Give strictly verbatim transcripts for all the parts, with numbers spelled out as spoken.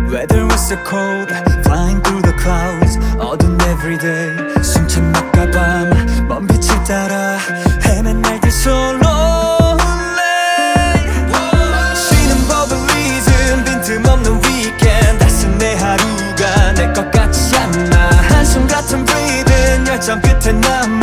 Weather was so cold, flying through the clouds. 어두운 everyday, 숨찬 낮과 밤, 먼 빛을 따라 헤맨 날들 솔로 쉬는 법을 잊은 빈틈없는 weekend. 낯선 내 하루가 내 것 같지 않아. 한숨 같은 breathing, 열정 끝에 남은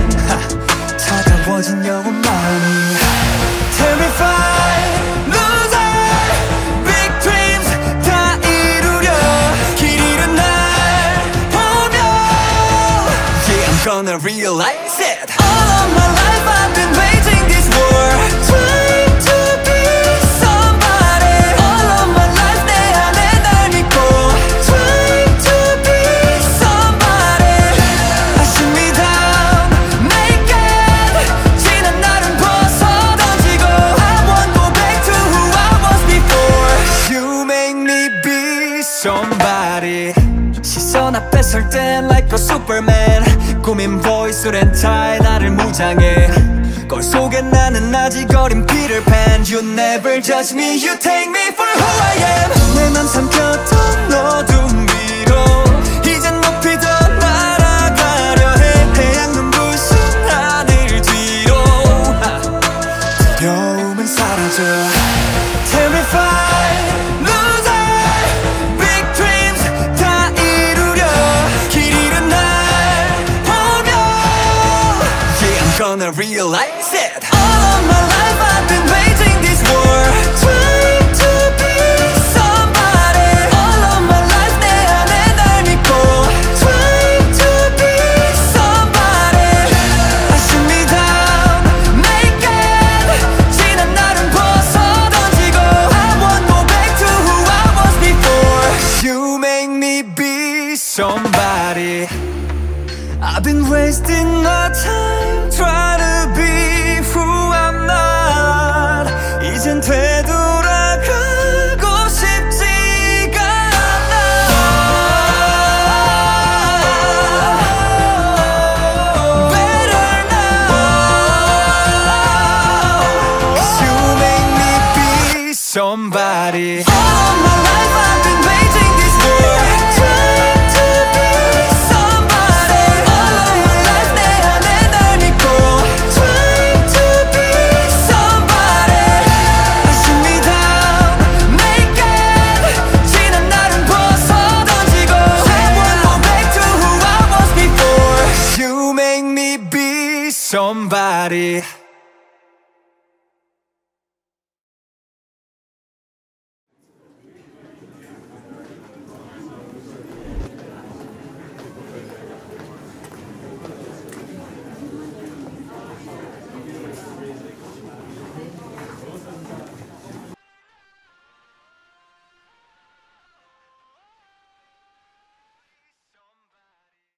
차가워진 영혼 마음이 terrified, loser, big dreams 다 이루려 길 잃은 날 보며 Yeah, I'm gonna realize it. All of my life I've been waging this war, trying to be somebody. All of my life 내 안에 날 믿고 trying to be somebody. I shoot me down, naked. 지난 날은 벗어 던지고 I won't go back to who I was before. You make me be somebody. 시선 앞에 설 땐 like a superman. 꾸민 보이스 렌타에 나를 무장해. 거울 속에 나는 아직 어린 Peter Pan. You never judge me, you take me for who I am. 내 맘 삼켰던 어둠 위로 이젠 높이 더 날아가려 해. 태양 눈부신 하늘 뒤로 두려움은 사라져. Terrified, loser, big dreams 다 이루려 길 잃은 날 보며 Yeah, I'm gonna realize it. All of my life I've been waging this war, trying to be somebody. All of my life 내 안에 날 믿고 trying to be somebody. I shoot me down, naked. 지난 날은 벗어 던지고 I won't go back to who I was before. You make me be somebody. I've been wasting my time trying to be who I'm not. 이젠 되돌아가고 싶지가 않아. Better now, 'cause you make me be somebody. All of my life I've been waging this war, trying to be somebody. All of my life 내 안에 날 믿고 trying to be somebody. I shoot me down, naked. 지난 날은 벗어 던지고 I won't go back to who I was before. You make me be somebody.